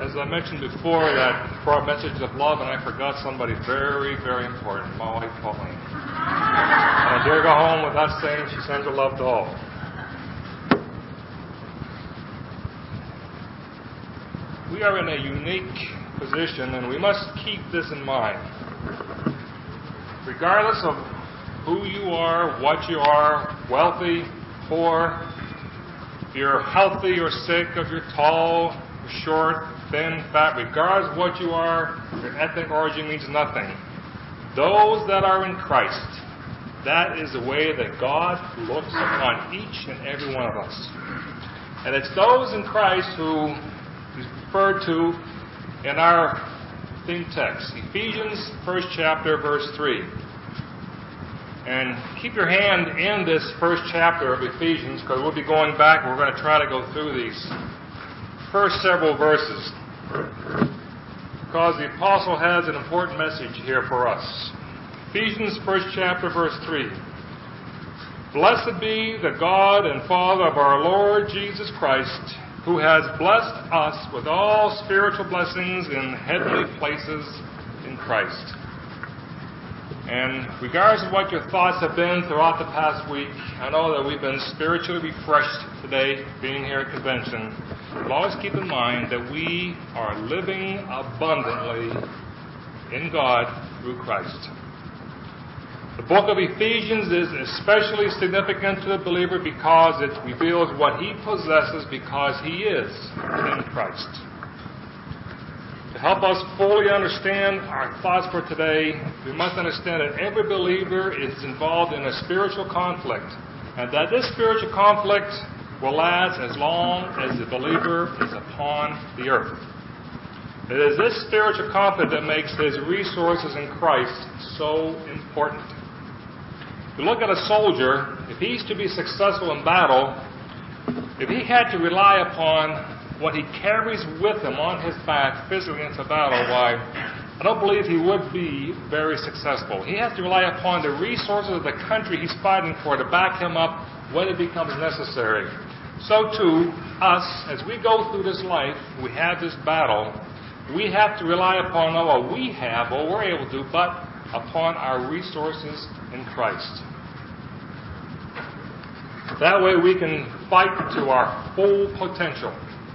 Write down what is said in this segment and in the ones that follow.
As I mentioned before, that brought message of love, and I forgot somebody very, very important, my wife Pauline. And I dare go home without saying she sends her love to all. We are in a unique position, and we must keep this in mind. Regardless of who you are, what you are, wealthy, poor, if you're healthy or sick, if you're tall, or short, thin, fat, regardless of what you are, your ethnic origin means nothing. Those that are in Christ, that is the way that God looks upon each and every one of us. And it's those in Christ who is referred to in our theme text, Ephesians 1st chapter, verse 3. And keep your hand in this first chapter of Ephesians, because we'll be going back. We're going to try to go through these first several verses, because the apostle has an important message here for us. Ephesians 1st chapter, verse 3. Blessed be the God and Father of our Lord Jesus Christ, who has blessed us with all spiritual blessings in heavenly places in Christ. And regardless of what your thoughts have been throughout the past week, I know that we've been spiritually refreshed today being here at convention. But always keep in mind that we are living abundantly in God through Christ. The book of Ephesians is especially significant to the believer because it reveals what he possesses because he is in Christ. To help us fully understand our thoughts for today, we must understand that every believer is involved in a spiritual conflict, and that this spiritual conflict will last as long as the believer is upon the earth. It is this spiritual conflict that makes his resources in Christ so important. If you look at a soldier, if he's to be successful in battle, if he had to rely upon what he carries with him on his back physically into battle, why, I don't believe he would be very successful. He has to rely upon the resources of the country he's fighting for to back him up when it becomes necessary. So too, us, as we go through this life, we have this battle, we have to rely upon not what we have, what we're able to do, but upon our resources in Christ. That way we can fight to our full potential.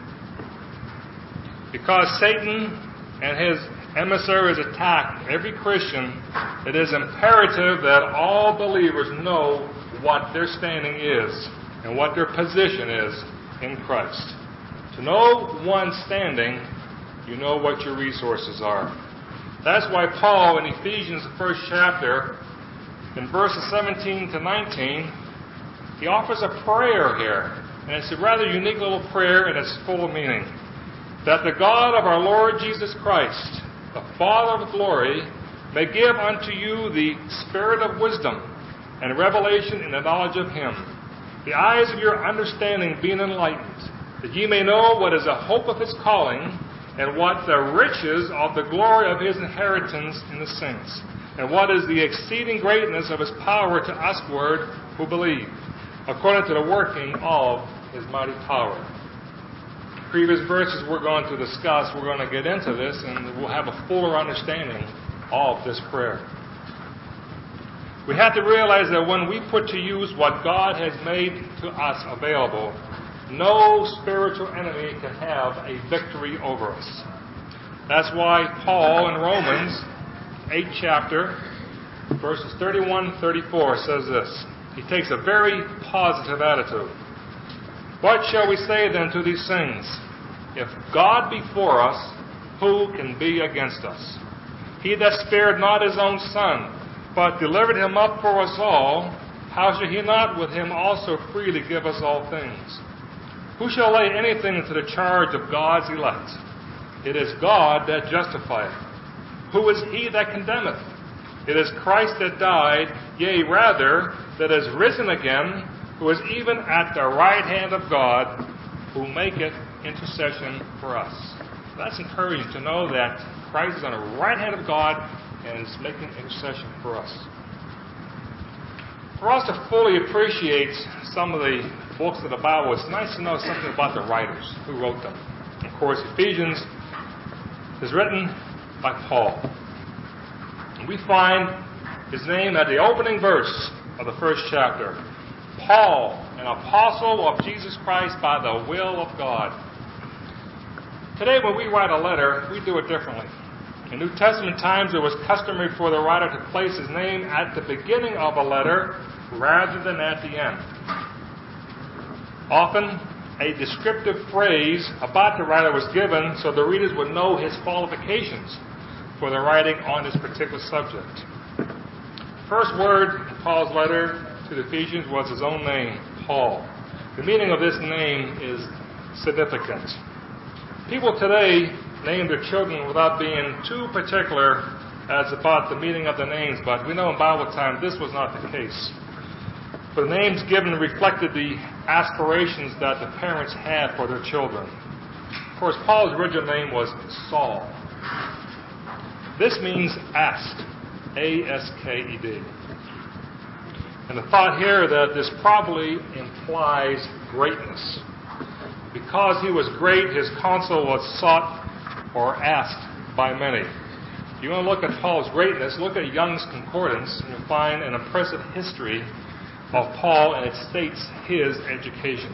Because Satan and his emissaries attack every Christian, it is imperative that all believers know what their standing is and what their position is in Christ. To know one's standing, you know what your resources are. That's why Paul in Ephesians, the first chapter, in verses 17 to 19, he offers a prayer here. And it's a rather unique little prayer, and it's full of meaning. That the God of our Lord Jesus Christ, the Father of glory, may give unto you the spirit of wisdom and revelation in the knowledge of Him, the eyes of your understanding being enlightened, that ye may know what is the hope of His calling, and what the riches of the glory of His inheritance in the saints, and what is the exceeding greatness of His power to usward who believe, according to the working of His mighty power. Previous verses we're going to discuss, we're going to get into this, and we'll have a fuller understanding of this prayer. We have to realize that when we put to use what God has made to us available, no spiritual enemy can have a victory over us. That's why Paul in Romans 8th chapter, verses 31-34 says this. He takes a very positive attitude. What shall we say then to these things? If God be for us, who can be against us? He that spared not his own Son, but delivered him up for us all, how shall he not with him also freely give us all things? Who shall lay anything to the charge of God's elect? It is God that justifieth. Who is he that condemneth? It is Christ that died, yea, rather, that is risen again, who is even at the right hand of God, who maketh intercession for us. That's encouraging to know that Christ is on the right hand of God and is making intercession for us. For us to fully appreciate some of the books of the Bible, it's nice to know something about the writers who wrote them. Of course, Ephesians is written by Paul. And we find his name at the opening verse of the first chapter. Paul, an apostle of Jesus Christ by the will of God. Today when we write a letter, we do it differently. In New Testament times, it was customary for the writer to place his name at the beginning of a letter rather than at the end. Often, a descriptive phrase about the writer was given so the readers would know his qualifications for the writing on this particular subject. First word in Paul's letter to the Ephesians was his own name, Paul. The meaning of this name is significant. People today name their children without being too particular as about the meaning of the names, but we know in Bible time this was not the case. For the names given reflected the aspirations that the parents had for their children. Of course, Paul's original name was Saul. This means asked, A-S-K-E-D. And the thought here that this probably implies greatness. Because he was great, his counsel was sought or asked by many. If you want to look at Paul's greatness, look at Young's Concordance, and you'll find an impressive history of Paul, and it states his education.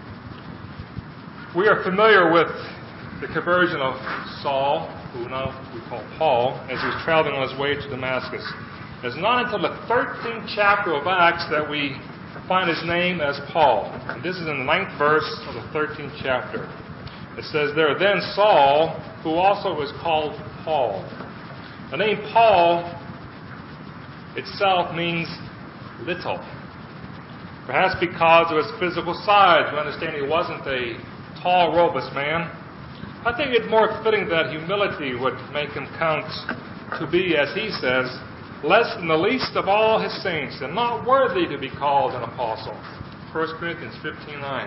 We are familiar with the conversion of Saul, who now we call Paul, as he was traveling on his way to Damascus. It's not until the 13th chapter of Acts that we find his name as Paul. And this is in the 9th verse of the 13th chapter. It says there, "Then Saul, who also is called Paul." The name Paul itself means little. Perhaps because of his physical size. We understand he wasn't a tall, robust man. I think it's more fitting that humility would make him count to be, as he says, less than the least of all his saints, and not worthy to be called an apostle. 1 Corinthians 15:9.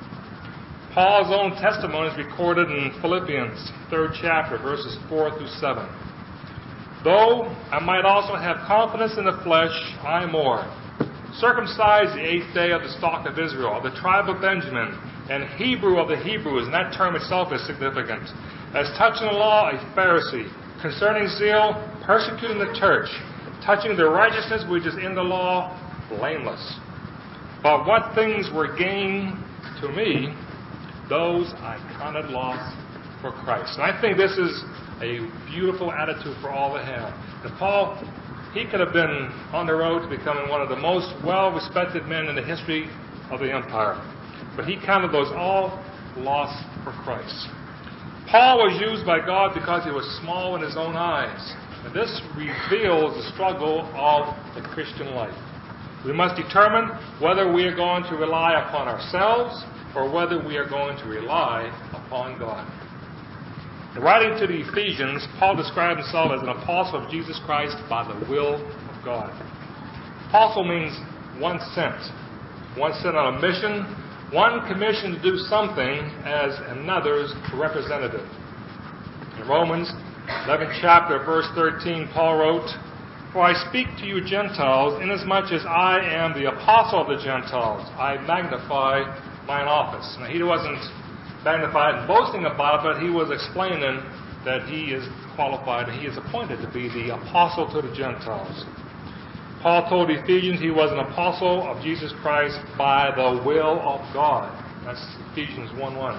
Paul's own testimony is recorded in Philippians 3rd chapter, verses 4 through 7. "Though I might also have confidence in the flesh, I more. Circumcised the 8th day of the stock of Israel, of the tribe of Benjamin, and Hebrew of the Hebrews," and that term itself is significant. "As touching the law, a Pharisee. Concerning zeal, persecuting the church. Touching the righteousness which is in the law, blameless. But what things were gain to me, those I counted loss for Christ." And I think this is a beautiful attitude for all to have. And Paul, he could have been on the road to becoming one of the most well-respected men in the history of the empire. But he counted those all loss for Christ. Paul was used by God because he was small in his own eyes. And this reveals the struggle of the Christian life. We must determine whether we are going to rely upon ourselves or whether we are going to rely upon God. In writing to the Ephesians, Paul described himself as an apostle of Jesus Christ by the will of God. Apostle means one sent. One sent on a mission, one commissioned to do something as another's representative. In Romans 11th chapter, verse 13, Paul wrote, "For I speak to you Gentiles, inasmuch as I am the apostle of the Gentiles, I magnify mine office." Now, he wasn't magnified and boasting about it, but he was explaining that he is qualified and he is appointed to be the apostle to the Gentiles. Paul told the Ephesians he was an apostle of Jesus Christ by the will of God. That's Ephesians 1:1.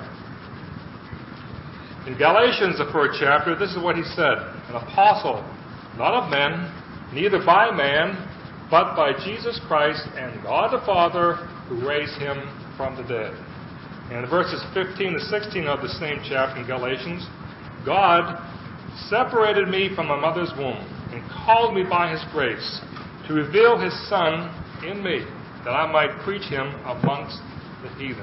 In Galatians, the 4th chapter, this is what he said: "An apostle, not of men, neither by man, but by Jesus Christ and God the Father, who raised him from the dead." And in verses 15 to 16 of the same chapter in Galatians, "God separated me from my mother's womb and called me by his grace to reveal his Son in me, that I might preach him amongst the heathen."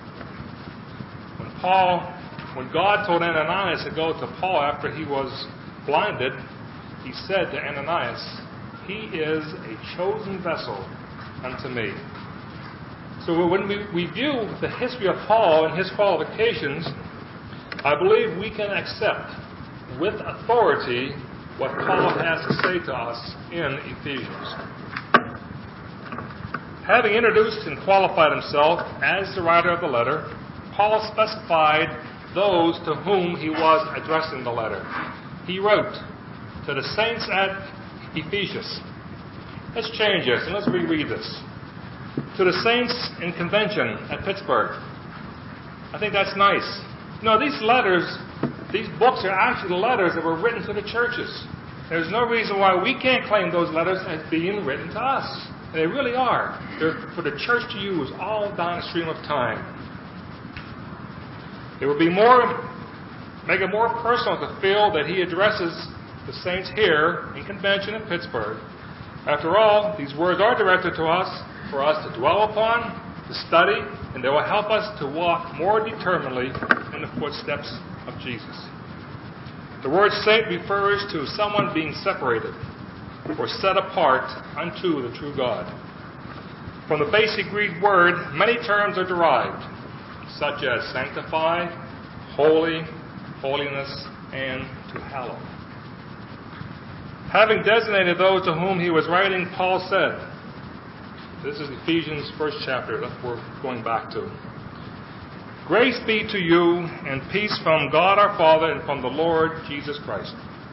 When God told Ananias to go to Paul after he was blinded, he said to Ananias, "He is a chosen vessel unto me." So when we view the history of Paul and his qualifications, I believe we can accept with authority what Paul has to say to us in Ephesians. Having introduced and qualified himself as the writer of the letter, Paul specified those to whom he was addressing the letter. He wrote to the saints at Ephesus. Let's change this and let's reread this. To the saints in convention at Pittsburgh. I think that's nice. No, these letters, these books are actually the letters that were written to the churches. There's no reason why we can't claim those letters as being written to us. And they really are. They're for the church to use all down the stream of time. It would be make it more personal to feel that he addresses the saints here in convention in Pittsburgh. After all, these words are directed to us for us to dwell upon, to study, and they will help us to walk more determinedly in the footsteps of Jesus. The word saint refers to someone being separated or set apart unto the true God. From the basic Greek word, many terms are derived, such as sanctify, holy, holiness, and to hallow. Having designated those to whom he was writing, Paul said, this is Ephesians 1st chapter that we're going back to. Grace be to you and peace from God our Father and from the Lord Jesus Christ.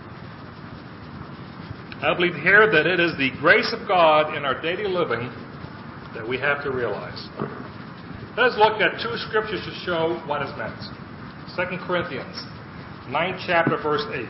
I believe here that it is the grace of God in our daily living that we have to realize. Let's look at two scriptures to show what is meant. 2 Corinthians 9th chapter verse 8.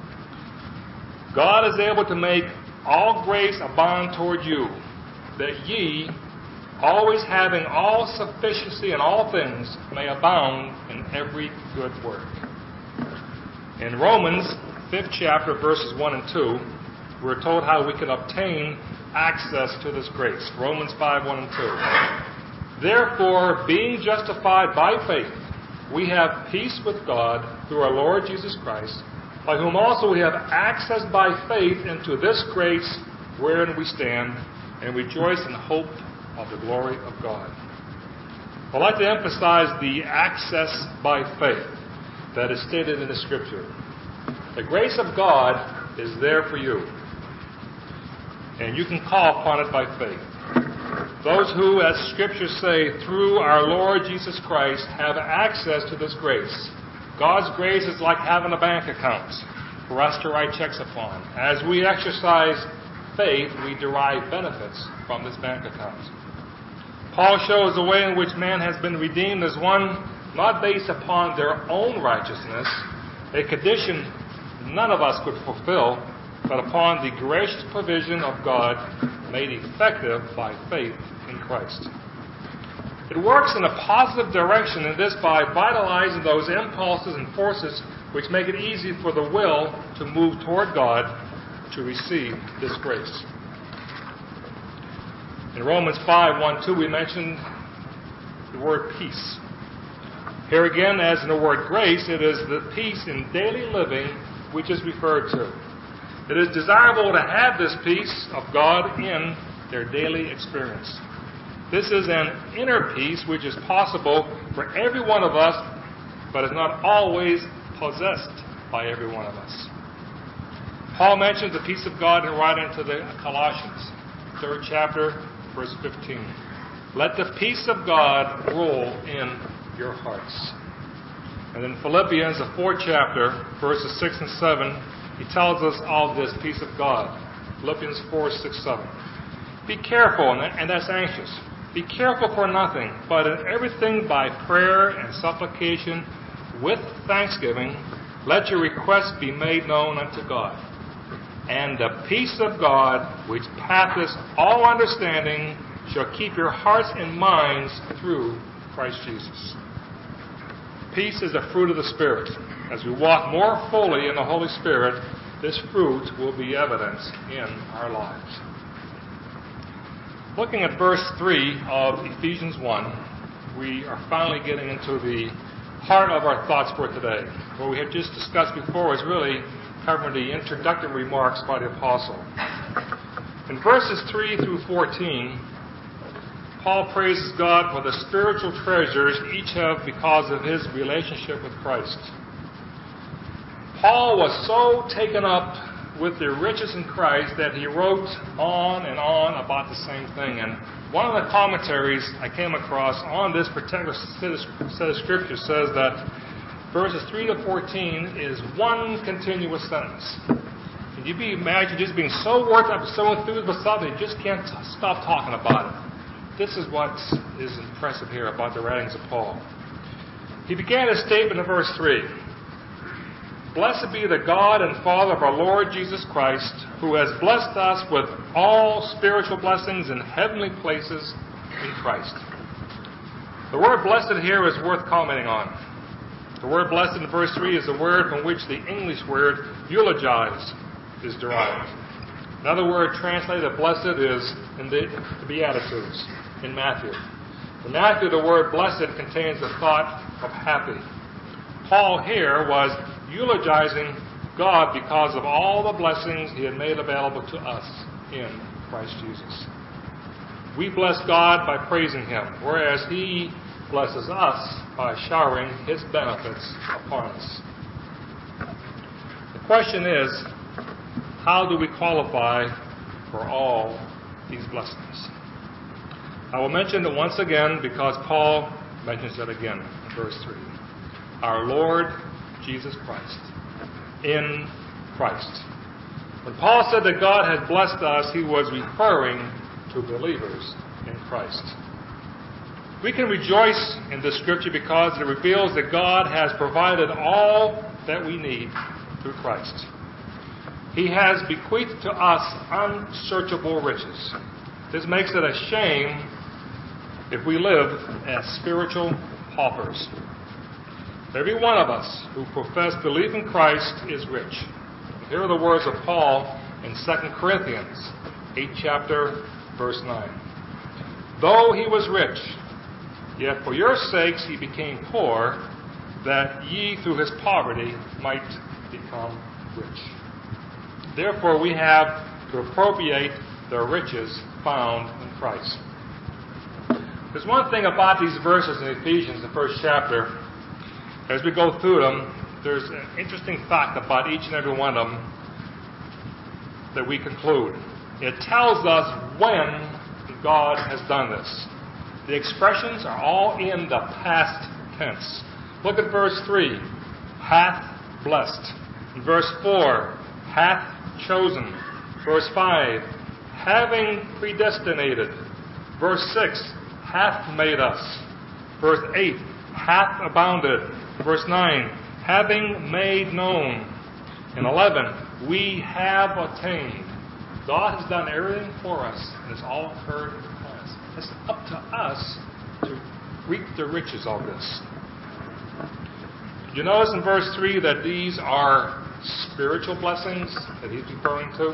God is able to make all grace abound toward you, that ye, always having all sufficiency in all things, may abound in every good work. In Romans 5th chapter verses 1 and 2, we're told how we can obtain access to this grace. Romans 5, 1 and 2. Therefore, being justified by faith, we have peace with God through our Lord Jesus Christ, by whom also we have access by faith into this grace wherein we stand, and rejoice in hope of the glory of God. I'd like to emphasize the access by faith that is stated in the Scripture. The grace of God is there for you, and you can call upon it by faith. Those who, as Scriptures say, through our Lord Jesus Christ, have access to this grace. God's grace is like having a bank account for us to write checks upon. As we exercise faith, we derive benefits from this bank account. Paul shows the way in which man has been redeemed as one not based upon their own righteousness, a condition none of us could fulfill, but upon the gracious provision of God made effective by faith in Christ. It works in a positive direction in this by vitalizing those impulses and forces which make it easy for the will to move toward God to receive this grace. In Romans 5, 1, 2, we mentioned the word peace. Here again, as in the word grace, it is the peace in daily living which is referred to. It is desirable to have this peace of God in their daily experience. This is an inner peace which is possible for every one of us, but is not always possessed by every one of us. Paul mentions the peace of God in writing to the Colossians, 3rd chapter, verse 15. Let the peace of God rule in your hearts. And in Philippians, the 4th chapter, verses 6 and 7, he tells us all this peace of God. Philippians 4, 6, 7. Be careful, and that's anxious. Be careful for nothing, but in everything by prayer and supplication with thanksgiving, let your requests be made known unto God. And the peace of God, which passeth all understanding, shall keep your hearts and minds through Christ Jesus. Peace is the fruit of the Spirit. As we walk more fully in the Holy Spirit, this fruit will be evident in our lives. Looking at verse 3 of Ephesians 1, we are finally getting into the heart of our thoughts for today. What we had just discussed before was really covering the introductory remarks by the apostle. In verses 3 through 14, Paul praises God for the spiritual treasures each have because of his relationship with Christ. Paul was so taken up with the riches in Christ that he wrote on and on about the same thing. And one of the commentaries I came across on this particular set of scriptures says that verses 3 to 14 is one continuous sentence. Can you imagine just being so worked up, so enthused with something, you just can't stop talking about it? This is what is impressive here about the writings of Paul. He began his statement in verse 3. Blessed be the God and Father of our Lord Jesus Christ, who has blessed us with all spiritual blessings in heavenly places in Christ. The word blessed here is worth commenting on. The word blessed in verse 3 is the word from which the English word eulogize is derived. Another word translated blessed is in the Beatitudes in Matthew. In Matthew, the word blessed contains the thought of happy. Paul here was eulogizing God because of all the blessings He had made available to us in Christ Jesus. We bless God by praising Him, whereas He blesses us by showering His benefits upon us. The question is, how do we qualify for all these blessings? I will mention it once again because Paul mentions it again in verse 3. Our Lord Jesus Christ. In Christ. When Paul said that God had blessed us, he was referring to believers in Christ. We can rejoice in this scripture because it reveals that God has provided all that we need through Christ. He has bequeathed to us unsearchable riches. This makes it a shame if we live as spiritual paupers. Every one of us who profess belief in Christ is rich. Here are the words of Paul in 2 Corinthians 8 chapter, verse 9. Though he was rich, yet for your sakes he became poor, that ye through his poverty might become rich. Therefore we have to appropriate the riches found in Christ. There's one thing about these verses in Ephesians, the first chapter. As we go through them, there's an interesting fact about each and every one of them that we conclude. It tells us when God has done this. The expressions are all in the past tense. Look at verse 3. Hath blessed. In verse 4, hath chosen. Verse 5, having predestinated. Verse 6, hath made us. Verse 8, hath abounded. Verse 9, having made known. And 11, we have attained. God has done everything for us, and it's all occurred in the past. It's up to us to reap the riches of this. You notice in verse 3 that these are spiritual blessings that he's referring to.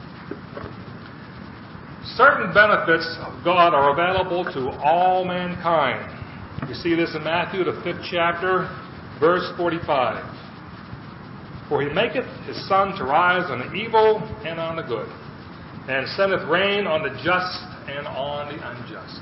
Certain benefits of God are available to all mankind. We see this in Matthew, the 5th chapter, verse 45. For he maketh his sun to rise on the evil and on the good, and sendeth rain on the just and on the unjust.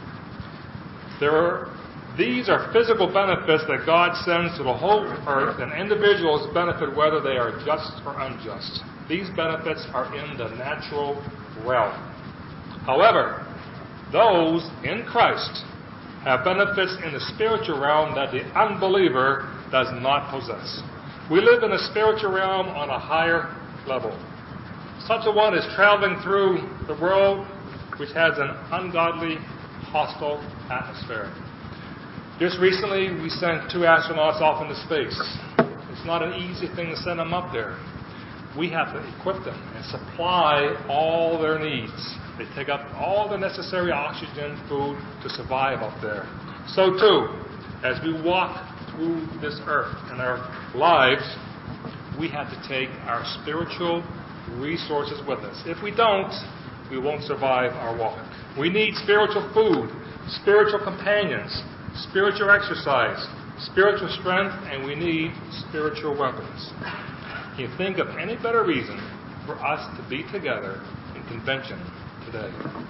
These are physical benefits that God sends to the whole earth, and individuals benefit whether they are just or unjust. These benefits are in the natural realm. However, those in Christ have benefits in the spiritual realm that the unbeliever does not possess. We live in a spiritual realm on a higher level. Such a one is traveling through the world which has an ungodly, hostile atmosphere. Just recently, we sent 2 astronauts off into space. It's not an easy thing to send them up there. We have to equip them and supply all their needs. They take up all the necessary oxygen, food to survive up there. So too, as we walk through this earth in our lives, we have to take our spiritual resources with us. If we don't, we won't survive our walk. We need spiritual food, spiritual companions, spiritual exercise, spiritual strength, and we need spiritual weapons. Can you think of any better reason for us to be together in convention today?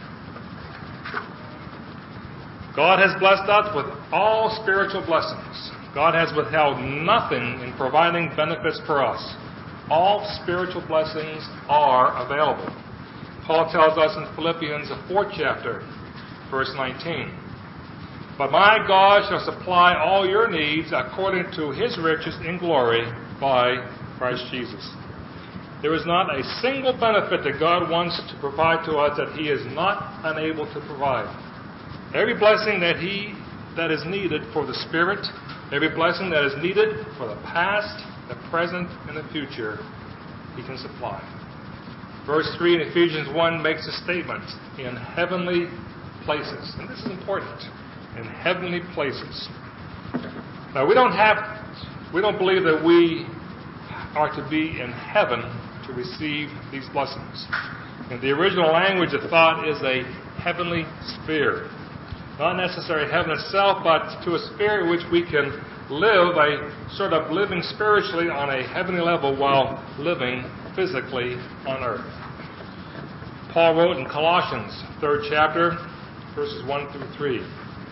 God has blessed us with all spiritual blessings. God has withheld nothing in providing benefits for us. All spiritual blessings are available. Paul tells us in Philippians, the 4th chapter, verse 19. But my God shall supply all your needs according to His riches in glory by Christ Jesus. There is not a single benefit that God wants to provide to us that He is not unable to provide. Every blessing that is needed for the Spirit, every blessing that is needed for the past, the present, and the future, He can supply. Verse 3 in Ephesians 1 makes a statement, in heavenly places. And this is important. In heavenly places. Now we don't believe that we are to be in heaven to receive these blessings. In the original language, the thought is a heavenly sphere. Not necessarily heaven itself, but to a sphere in which we can live a sort of living spiritually on a heavenly level while living physically on earth. Paul wrote in Colossians, 3rd chapter, verses 1 through 3.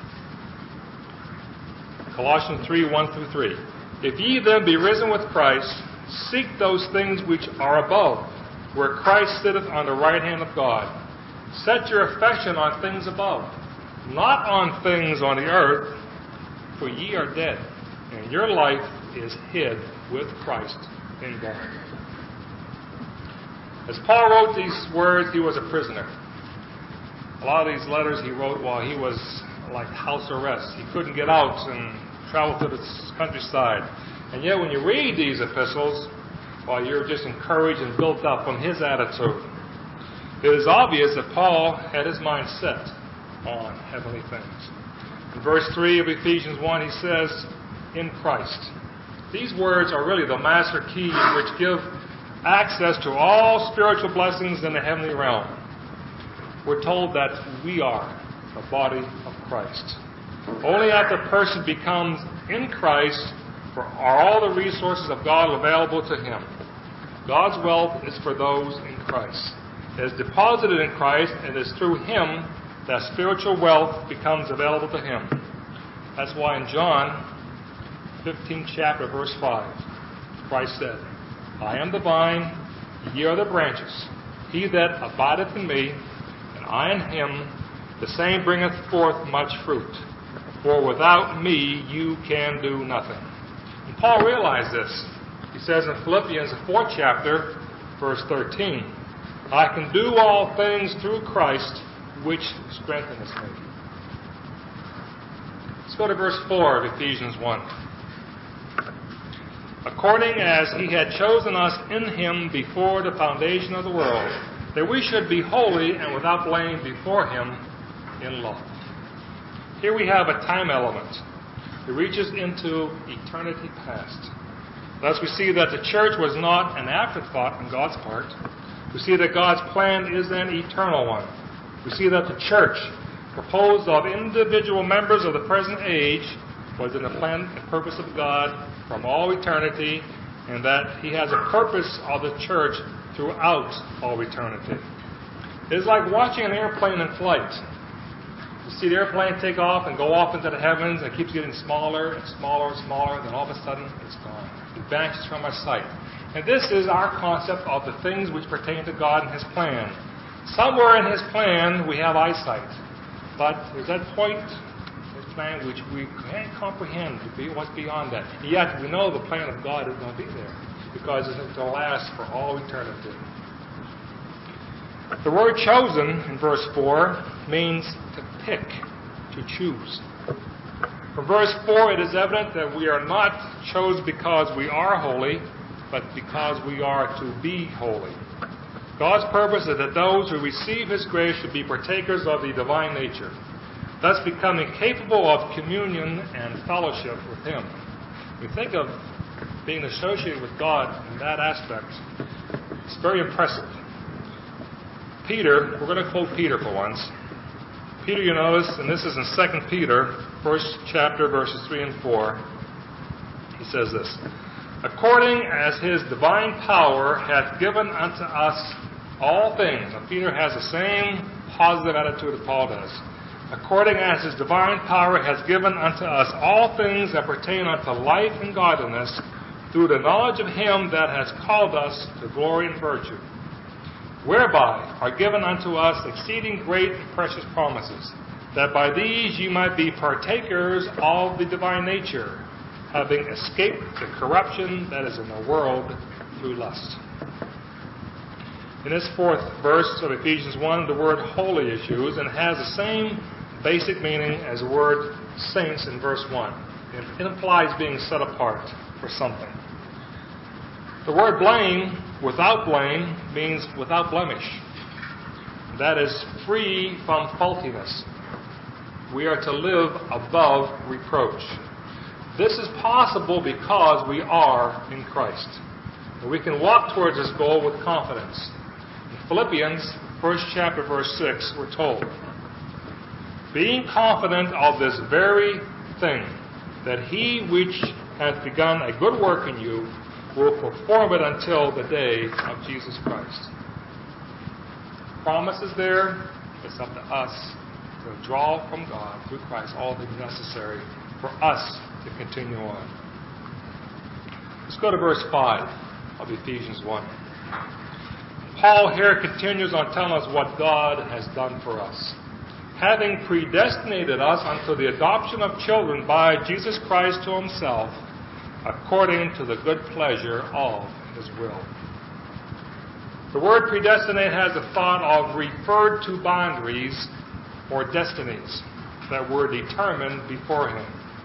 Colossians 3, 1 through 3. If ye then be risen with Christ, seek those things which are above, where Christ sitteth on the right hand of God. Set your affection on things above, not on things on the earth, for ye are dead, and your life is hid with Christ in God. As Paul wrote these words, he was a prisoner. A lot of these letters he wrote while he was like house arrest. He couldn't get out and travel to the countryside. And yet when you read these epistles, well, you're just encouraged and built up from his attitude. It is obvious that Paul had his mind set on heavenly things. In verse 3 of Ephesians 1, he says, in Christ. These words are really the master key which give access to all spiritual blessings in the heavenly realm. We're told that we are the body of Christ. Only after a person becomes in Christ are all the resources of God available to him. God's wealth is for those in Christ. It is deposited in Christ, and it is through Him that spiritual wealth becomes available to him. That's why in John 15th chapter, verse 5, Christ said, I am the vine, ye are the branches. He that abideth in me, and I in him, the same bringeth forth much fruit. For without me you can do nothing. And Paul realized this. He says in Philippians, the 4th chapter, verse 13, I can do all things through Christ, which strengtheneth me. Let's go to verse 4 of Ephesians 1. According as he had chosen us in him before the foundation of the world, that we should be holy and without blame before him in love. Here we have a time element. It reaches into eternity past. Thus we see that the church was not an afterthought on God's part. We see that God's plan is an eternal one. We see that the church, composed of individual members of the present age, was in the plan and purpose of God from all eternity, and that He has a purpose of the church throughout all eternity. It's like watching an airplane in flight. You see the airplane take off and go off into the heavens, and it keeps getting smaller and smaller and smaller, then all of a sudden it's gone. It vanishes from our sight. And this is our concept of the things which pertain to God and His plan. Somewhere in His plan we have eyesight, but there's that point in His plan which we can't comprehend what's beyond that. Yet we know the plan of God is going to be there because it's going to last for all eternity. The word chosen in verse 4 means to pick, to choose. From verse 4 it is evident that we are not chosen because we are holy, but because we are to be holy. God's purpose is that those who receive His grace should be partakers of the divine nature, thus becoming capable of communion and fellowship with Him. We think of being associated with God in that aspect. It's very impressive. Peter, we're going to quote Peter for once. Peter, you notice, and this is in 2 Peter, 1st chapter, verses 3 and 4. He says this, according as His divine power hath given unto us all things. Now, Peter has the same positive attitude that Paul does. According as His divine power has given unto us all things that pertain unto life and godliness, through the knowledge of Him that has called us to glory and virtue, whereby are given unto us exceeding great and precious promises, that by these ye might be partakers of the divine nature, having escaped the corruption that is in the world through lust. In this fourth verse of Ephesians 1, the word holy is used and has the same basic meaning as the word saints in verse 1. It implies being set apart for something. The word without blame, means without blemish. That is free from faultiness. We are to live above reproach. This is possible because we are in Christ. And we can walk towards this goal with confidence. In Philippians, first chapter, verse 6, we're told, being confident of this very thing, that he which hath begun a good work in you will perform it until the day of Jesus Christ. Promise is there. It's up to us to draw from God through Christ all things necessary for us to continue on. Let's go to verse 5 of Ephesians 1. Paul here continues on telling us what God has done for us. Having predestinated us unto the adoption of children by Jesus Christ to himself, according to the good pleasure of his will. The word predestinate has the thought of referred to boundaries or destinies that were determined beforehand.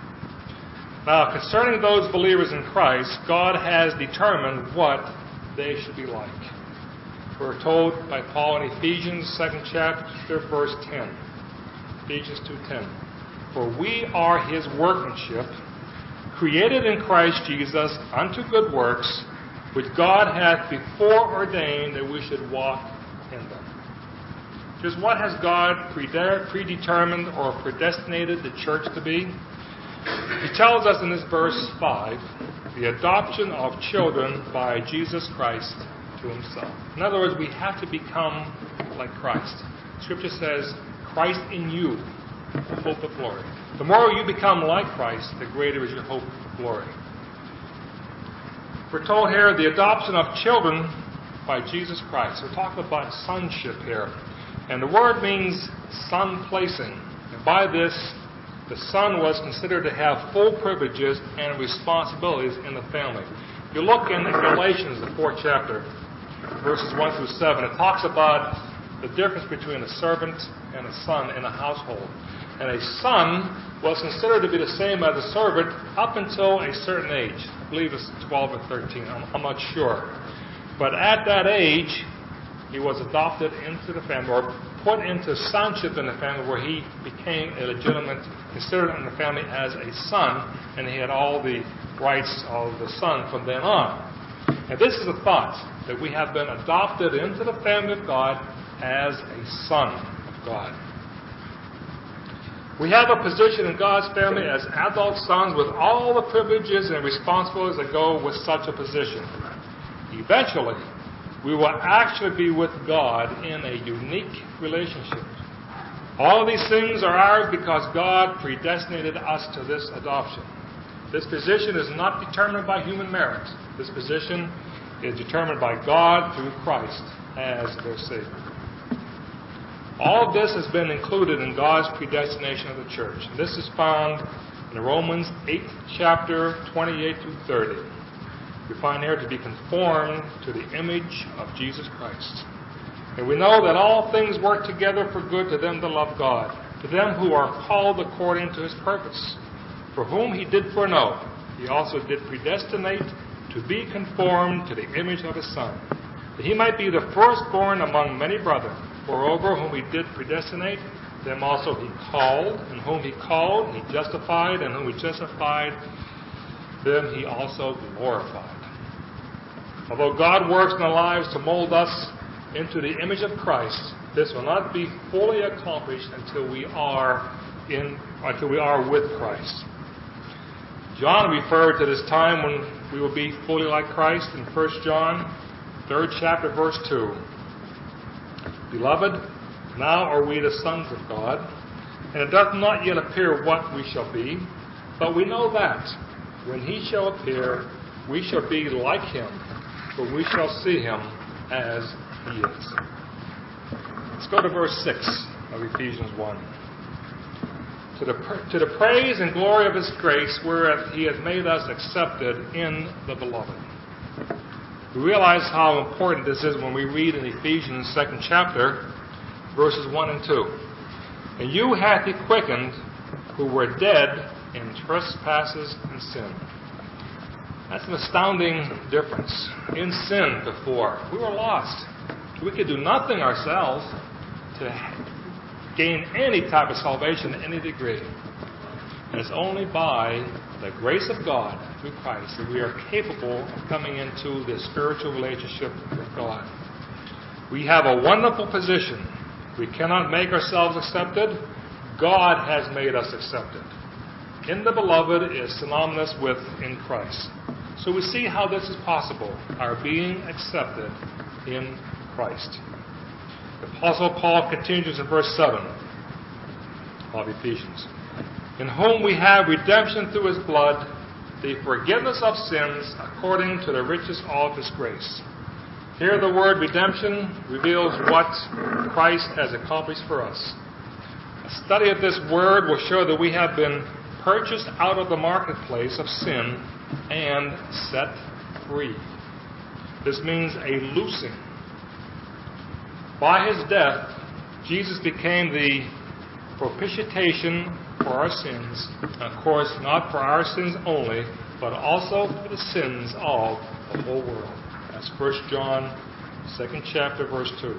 Now, concerning those believers in Christ, God has determined what they should be like. We're told by Paul in Ephesians 2nd chapter, verse 10. Ephesians 2:10. For we are his workmanship, created in Christ Jesus unto good works, which God hath before ordained that we should walk in them. Just what has God predetermined or predestinated the church to be? He tells us in this verse 5, the adoption of children by Jesus Christ to himself. In other words, we have to become like Christ. Scripture says, Christ in you, the hope of glory. The more you become like Christ, the greater is your hope of glory. We're told here the adoption of children by Jesus Christ. We're talking about sonship here. And the word means son placing. And by this, the son was considered to have full privileges and responsibilities in the family. If you look in Galatians, the 4th chapter, verses 1 through 7, it talks about the difference between a servant and a son in a household. And a son was considered to be the same as a servant up until a certain age. I believe it's 12 or 13. I'm not sure. But at that age, he was adopted into the family, or put into sonship in the family, where he became a legitimate, considered in the family as a son, and he had all the rights of the son from then on. And this is the thought, that we have been adopted into the family of God as a son of God. We have a position in God's family as adult sons with all the privileges and responsibilities that go with such a position. Eventually, we will actually be with God in a unique relationship. All of these things are ours because God predestinated us to this adoption. This position is not determined by human merit. This position is determined by God through Christ as their Savior. All of this has been included in God's predestination of the church. And this is found in Romans 8th chapter, 28 through 30. We find here to be conformed to the image of Jesus Christ. And we know that all things work together for good to them that love God, to them who are called according to his purpose. For whom he did foreknow, he also did predestinate to be conformed to the image of his Son, that he might be the firstborn among many brethren. Moreover, whom he did predestinate, them also he called, and whom he called, he justified, and whom he justified, them he also glorified. Although God works in our lives to mold us into the image of Christ, this will not be fully accomplished until we are with Christ. John referred to this time when we will be fully like Christ in 1 John, 3rd chapter, verse 2. Beloved, now are we the sons of God, and it doth not yet appear what we shall be, but we know that when he shall appear, we shall be like him, for we shall see him as he is. Let's go to verse 6 of Ephesians 1. to the praise and glory of His grace, whereof He has made us accepted in the Beloved. We realize how important this is when we read in Ephesians 2nd chapter, verses 1 and 2. And you hath He quickened, who were dead in trespasses and sin. That's an astounding difference. In sin before, we were lost. We could do nothing ourselves to gain any type of salvation to any degree. And it's only by the grace of God through Christ that we are capable of coming into this spiritual relationship with God. We have a wonderful position. We cannot make ourselves accepted. God has made us accepted. In the Beloved is synonymous with in Christ. So we see how this is possible, our being accepted in Christ. The Apostle Paul continues in verse 7 of Ephesians. In whom we have redemption through His blood, the forgiveness of sins according to the riches of His grace. Here the word redemption reveals what Christ has accomplished for us. A study of this word will show that we have been purchased out of the marketplace of sin and set free. This means a loosing. By His death, Jesus became the propitiation for our sins. Of course, not for our sins only, but also for the sins of the whole world. That's 1 John 2nd chapter, verse 2.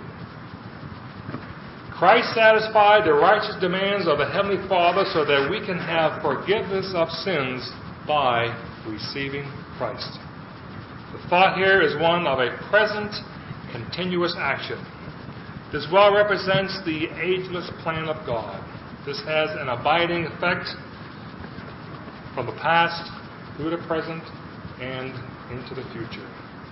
Christ satisfied the righteous demands of the Heavenly Father so that we can have forgiveness of sins by receiving Christ. The thought here is one of a present, continuous action. This well represents the ageless plan of God. This has an abiding effect from the past through the present and into the future.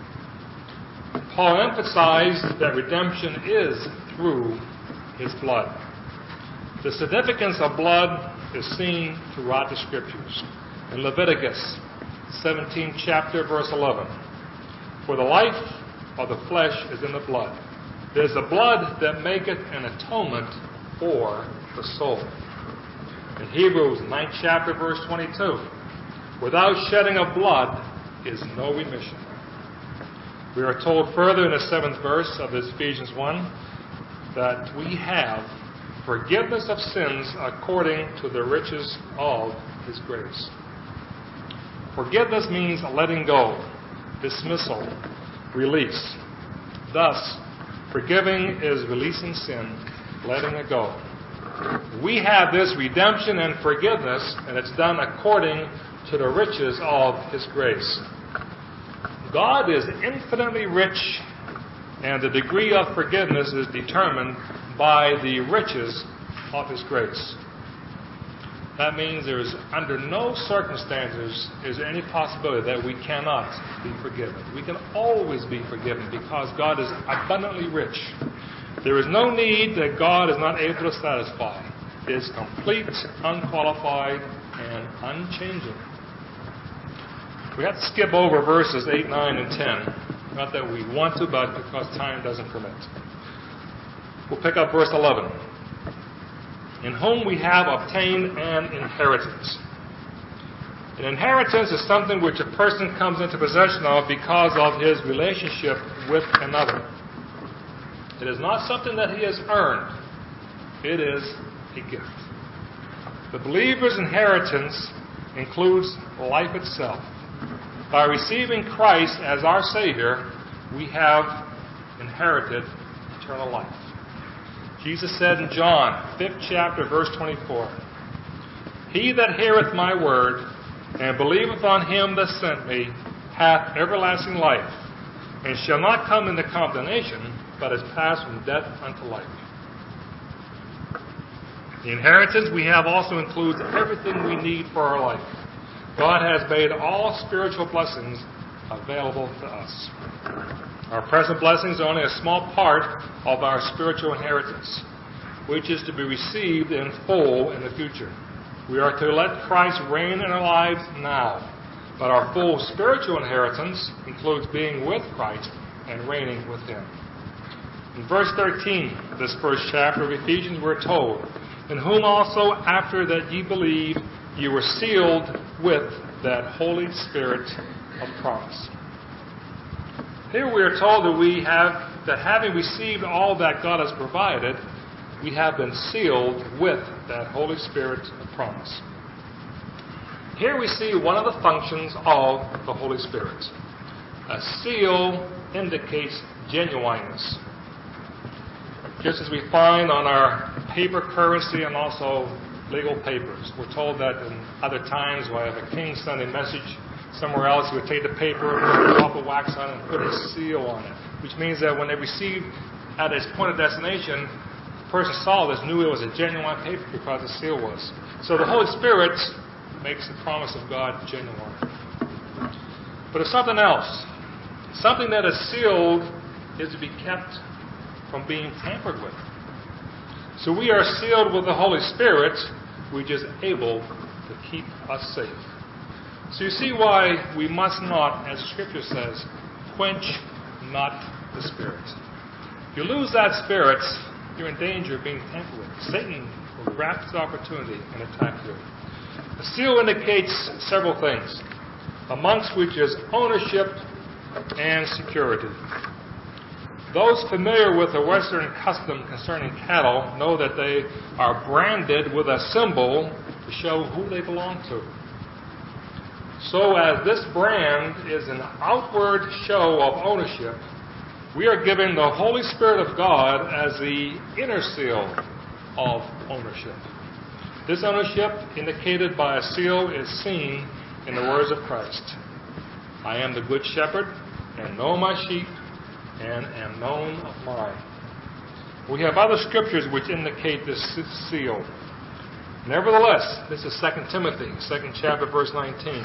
Paul emphasized that redemption is through His blood. The significance of blood is seen throughout the Scriptures. In Leviticus 17th chapter, verse 11, for the life of the flesh is in the blood. It is the blood that maketh an atonement for the soul. In Hebrews 9th chapter, verse 22, without shedding of blood is no remission. We are told further in the 7th verse of this Ephesians 1 that we have forgiveness of sins according to the riches of His grace. Forgiveness means letting go, dismissal, release. Thus, forgiving is releasing sin, letting it go. We have this redemption and forgiveness, and it's done according to the riches of His grace. God is infinitely rich, and the degree of forgiveness is determined by the riches of His grace. That means there is under no circumstances is there any possibility that we cannot be forgiven. We can always be forgiven because God is abundantly rich. There is no need that God is not able to satisfy. It is complete, unqualified, and unchanging. We have to skip over verses 8, 9, and 10. Not that we want to, but because time doesn't permit. We'll pick up verse 11. In whom we have obtained an inheritance. An inheritance is something which a person comes into possession of because of his relationship with another. It is not something that he has earned. It is a gift. The believer's inheritance includes life itself. By receiving Christ as our Savior, we have inherited eternal life. Jesus said in John 5th chapter, verse 24, He that heareth my word, and believeth on Him that sent me, hath everlasting life, and shall not come into condemnation, but is passed from death unto life. The inheritance we have also includes everything we need for our life. God has made all spiritual blessings available to us. Our present blessings are only a small part of our spiritual inheritance, which is to be received in full in the future. We are to let Christ reign in our lives now, but our full spiritual inheritance includes being with Christ and reigning with Him. In verse 13 of this first chapter of Ephesians, we're told, in whom also, after that ye believed, ye were sealed with that Holy Spirit of promise. Here we are told that having received all that God has provided, we have been sealed with that Holy Spirit of promise. Here we see one of the functions of the Holy Spirit. A seal indicates genuineness. Just as we find on our paper currency and also legal papers. We're told that in other times, when a king sent a message somewhere else, he would take the paper, drop a wax on it, and put a seal on it. Which means that when they received at its point of destination, the person saw this, knew it was a genuine paper because the seal was. So the Holy Spirit makes the promise of God genuine. But there's something else. Something that is sealed is to be kept from being tampered with. So we are sealed with the Holy Spirit, which is able to keep us safe. So you see why we must not, as the Scripture says, quench not the Spirit. If you lose that Spirit, you're in danger of being tampered with. Satan will grasp the opportunity and attack you. The seal indicates several things, amongst which is ownership and security. Those familiar with the Western custom concerning cattle know that they are branded with a symbol to show who they belong to. So as this brand is an outward show of ownership, we are given the Holy Spirit of God as the inner seal of ownership. This ownership, indicated by a seal, is seen in the words of Christ. I am the good shepherd, and know my sheep, and am known of mine. We have other scriptures which indicate this seal. Nevertheless, this is 2 Timothy, 2nd chapter, verse 19.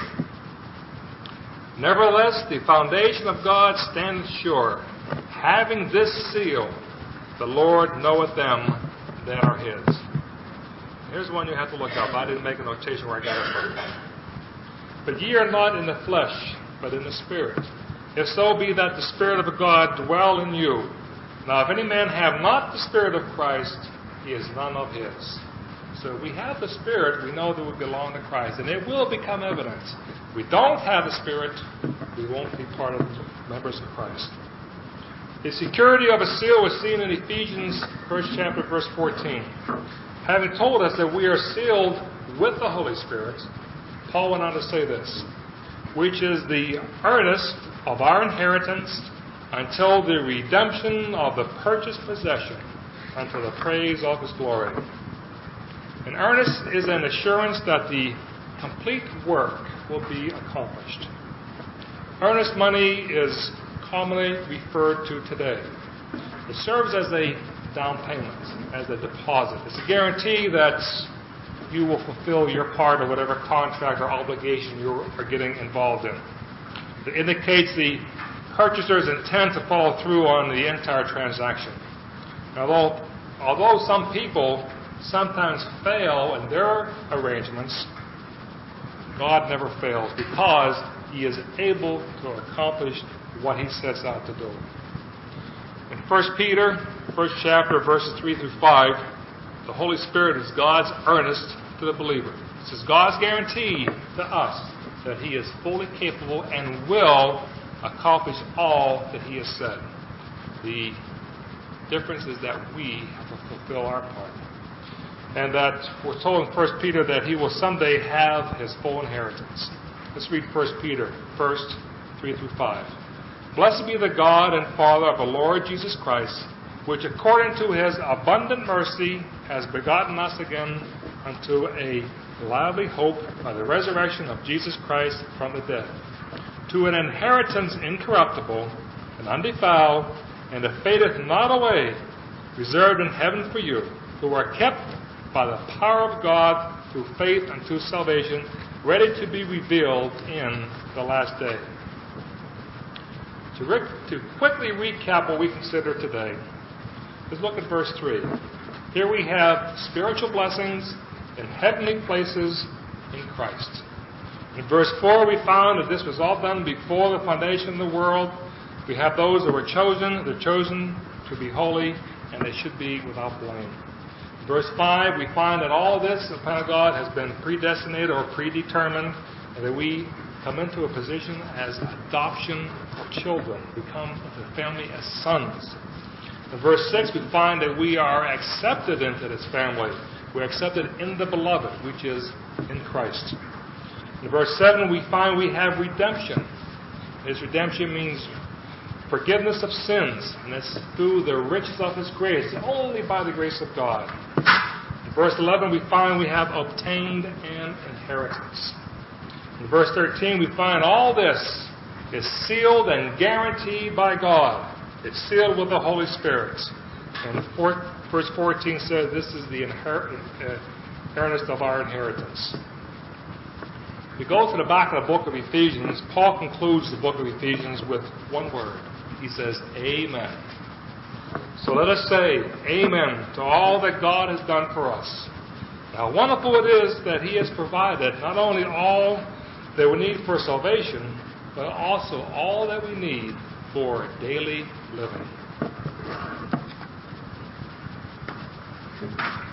Nevertheless, the foundation of God standeth sure, having this seal, the Lord knoweth them that are his. Here's one you have to look up. I didn't make a notation where I got it from. But ye are not in the flesh, but in the Spirit. If so be that the Spirit of God dwell in you. Now if any man have not the Spirit of Christ, he is none of his. So if we have the Spirit, we know that we belong to Christ. And it will become evident. If we don't have the Spirit, we won't be part of the members of Christ. The security of a seal was seen in Ephesians 1st chapter, verse 14. Having told us that we are sealed with the Holy Spirit, Paul went on to say this, which is the earnest of our inheritance until the redemption of the purchased possession, unto the praise of his glory. An earnest is an assurance that the complete work will be accomplished. Earnest money is commonly referred to today. It serves as a down payment, as a deposit. It's a guarantee that you will fulfill your part of whatever contract or obligation you are getting involved in. It indicates the purchaser's intent to follow through on the entire transaction. Although some people sometimes fail in their arrangements, God never fails because He is able to accomplish what He sets out to do. In 1 Peter, 1st chapter, verses 3 through 5, the Holy Spirit is God's earnest to the believer. This is God's guarantee to us that He is fully capable and will accomplish all that He has said. The difference is that we have to fulfill our part. And that we're told in 1 Peter that He will someday have His full inheritance. Let's read 1 Peter 1st, 3 through 5. Blessed be the God and Father of the Lord Jesus Christ, which according to His abundant mercy has begotten us again unto a lively hope by the resurrection of Jesus Christ from the dead, to an inheritance incorruptible and undefiled, and that fadeth not away, reserved in heaven for you, who are kept by the power of God through faith unto salvation, ready to be revealed in the last day. To quickly recap what we consider today, let's look at verse 3. Here we have spiritual blessings in heavenly places in Christ. In verse 4, we found that this was all done before the foundation of the world. We have those that were chosen, they're chosen to be holy, and they should be without blame. Verse 5, we find that all this, the plan of God, has been predestinated or predetermined, and that we come into a position as adoption of children. We come into the family as sons. In verse 6, we find that we are accepted into this family. We're accepted in the beloved, which is in Christ. In verse 7, we find we have redemption. This redemption means forgiveness of sins, and it's through the riches of His grace, only by the grace of God. In verse 11, we find we have obtained an inheritance. In verse 13, we find all this is sealed and guaranteed by God. It's sealed with the Holy Spirit. And verse 14 says this is the earnest of our inheritance. If you go to the back of the book of Ephesians, Paul concludes the book of Ephesians with one word. He says, Amen. So let us say Amen to all that God has done for us. How wonderful it is that He has provided not only all that we need for salvation, but also all that we need for daily living.